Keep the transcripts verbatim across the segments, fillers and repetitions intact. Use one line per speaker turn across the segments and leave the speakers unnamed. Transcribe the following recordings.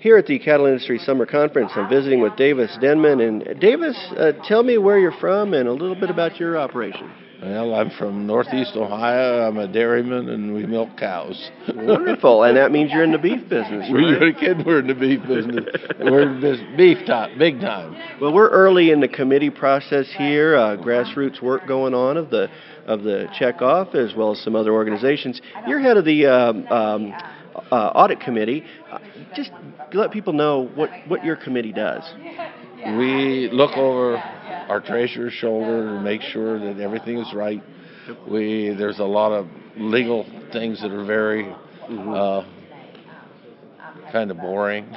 here at the Cattle Industry Summer Conference. I'm visiting with Davis Denman. And Davis, uh, tell me where you're from and a little bit about your operation.
Well, I'm from Northeast Ohio. I'm a dairyman, and we milk cows.
Wonderful, and that means you're in the beef business, right?
You're kidding, we're in the beef business. We're in this beef time, big time.
Well, we're early in the committee process here. Uh, grassroots work going on of the of the checkoff, as well as some other organizations. You're head of the um, um, uh, audit committee. Uh, just let people know what what your committee does.
We look over our treasurer's shoulder to make sure that everything is right. We there's a lot of legal things that are very mm-hmm. uh, kind of boring,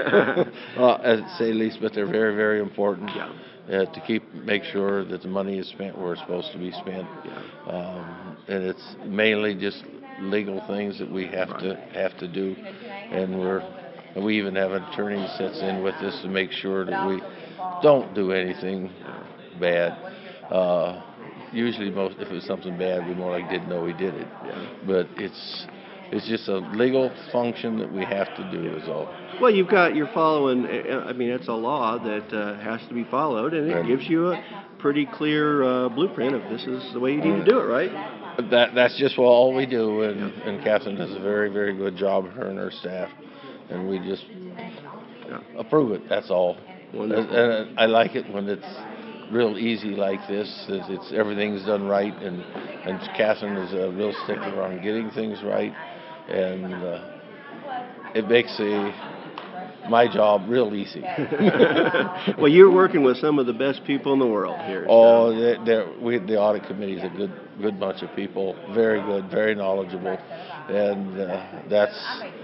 uh, to say the least, but they're very, very important
yeah.
uh, to keep make sure that the money is spent where it's supposed to be spent.
Yeah.
Um, and it's mainly just legal things that we have right. to have to do, and we're we even have an attorney that sits in with us to make sure that we don't do anything bad. Uh, usually, most if it's something bad, we more like didn't know we did it. Yeah. But it's it's just a legal function that we have to do, is all.
Well, you've got you're following. I mean, it's a law that uh, has to be followed, and it and gives you a pretty clear uh, blueprint of this is the way you need to do it, right?
That that's just what all we do, and yeah. and Catherine does a very very good job, her and her staff, and we just yeah. approve it. That's all.
Wonderful.
And I like it when it's real easy like this. It's, it's everything's done right, and and Catherine is a real stickler on getting things right, and uh, it makes a, my job real easy.
Well, you're working with some of the best people in the world here.
Oh, so. they're, they're, we the audit committee is a good good bunch of people, very good, very knowledgeable, and uh, that's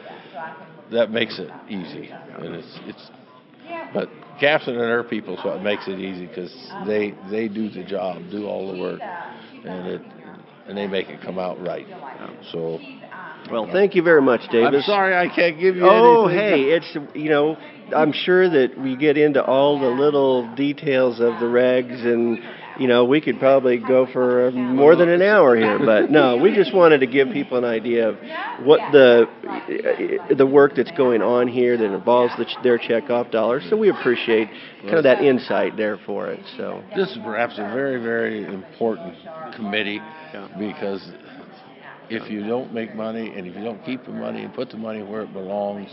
that makes it easy, and it's it's. But Catherine and her people is what makes it easy, because they they do the job, do all the work, and it and they make it come out right. So,
well, thank you very much, Davis.
I'm sorry I can't give you
oh,
anything.
hey, it's you know I'm sure that we get into all the little details of the regs, and you know we could probably go for more than an hour here. But no, we just wanted to give people an idea of what the the work that's going on here that involves the, their checkoff dollars. So we appreciate kind of that insight there for it. So
this is perhaps a very, very important committee,
yeah.
because if you don't make money, and if you don't keep the money and put the money where it belongs,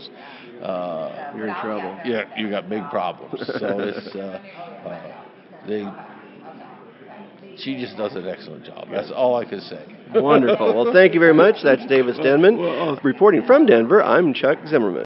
uh,
you're in trouble.
Yeah, you got big problems. So it's uh, uh, they. She just does an excellent job. That's all I can say.
Wonderful. Well, thank you very much. That's Davis Denman. Reporting from Denver, I'm Chuck Zimmerman.